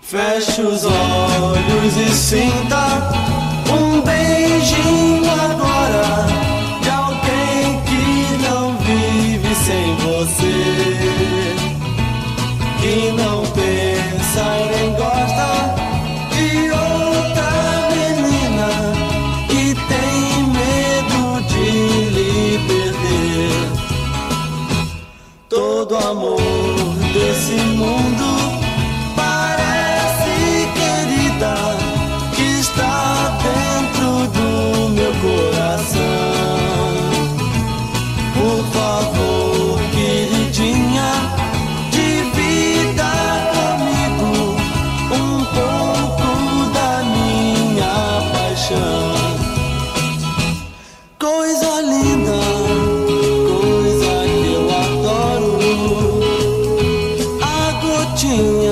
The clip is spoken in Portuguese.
Feche os olhos e sinta um beijinho agora de alguém que não vive sem você, que não pensa e nem gosta de outra menina, que tem medo de lhe perder. Todo amor desse mundo que está dentro do meu coração. Por favor, queridinha, divida comigo um pouco da minha paixão. Coisa linda, coisa que eu adoro, a gotinha